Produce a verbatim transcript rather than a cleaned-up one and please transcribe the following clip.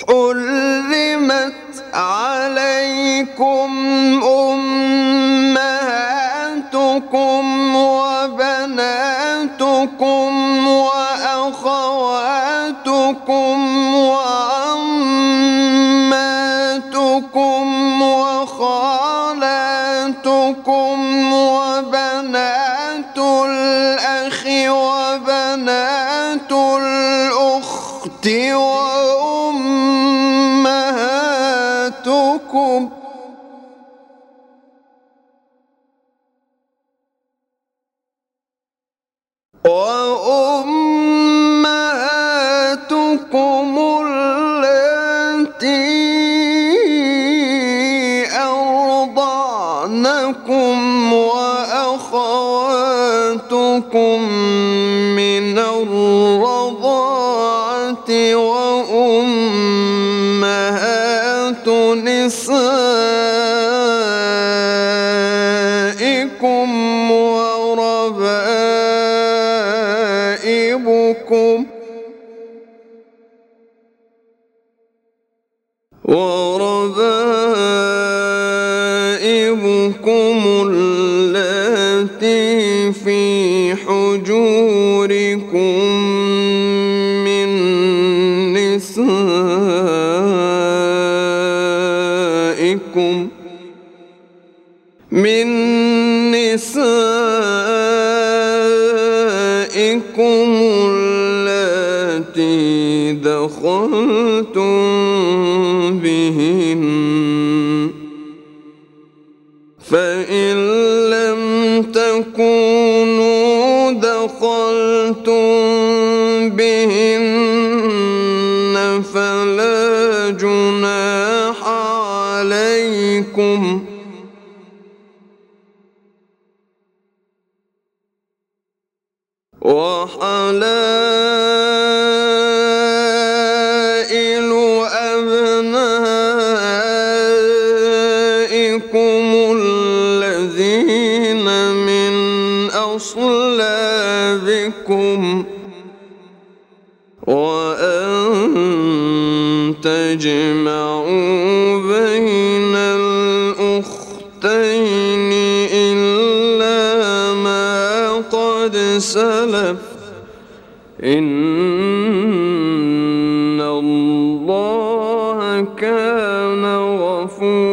حرمت عليكم أمهاتكم وبناتكم وأخواتكم وعماتكم وخالاتكم وبنات الأخ وبنات الأخت وأمهاتكم وأمهاتكم اللاتي أرضعنكم وأخواتكم من الرضاعة وأمهات نسائكم وربائبكم وربائبكم اللاتي في حجوركم من نسائكم من نسائكم اللاتي دخلتم بهن فإن لم تكونوا دخلتم بهن فلا جناح عليكم وحلائل أبنائكم الذين من أصلابكم وأن تجمعوا بين الأختين إلا ما قد سلف إن الله كان غفورا